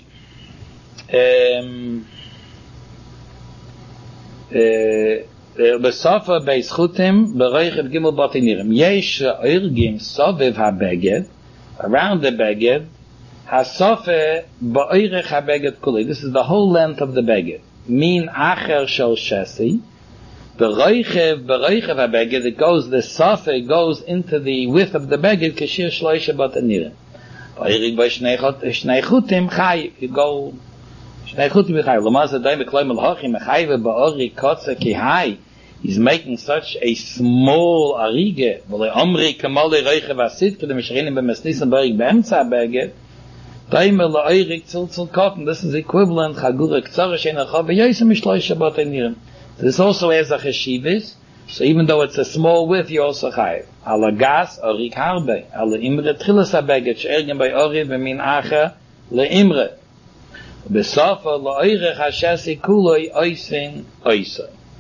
Besofa beis chutim bereichev gimel botei nirim. Yesh oirgim sovev habeged, around the beged. Hasofe ba'oirech habeged kuli. This is the whole length of the beged. Min acher shel shesi. Beroichev beroichev habeged. It goes. The sofe goes into the width of the beged. Kashir shloisha botei nirim. Ba'oirech b'shnei chutim chayiv. You go. Shnei chutim chayiv. L'mazah daim b'kloim l'hochim chayiv ba'oirech kotze ki hai. He's making such a small arige. V'le omri kamal leroichev asid kedem shrinim b'mesnisim b'oirech b'emtza habeged. This is equivalent. This also has a cheshivas. So even though it's a small width, you also chayiv. Ala gas orik harbe. Ala imre tchilas habeged she'ergen by oriv v'min acher le'imre. Besofa la'oirech hashasi kuloi oisin oisoi.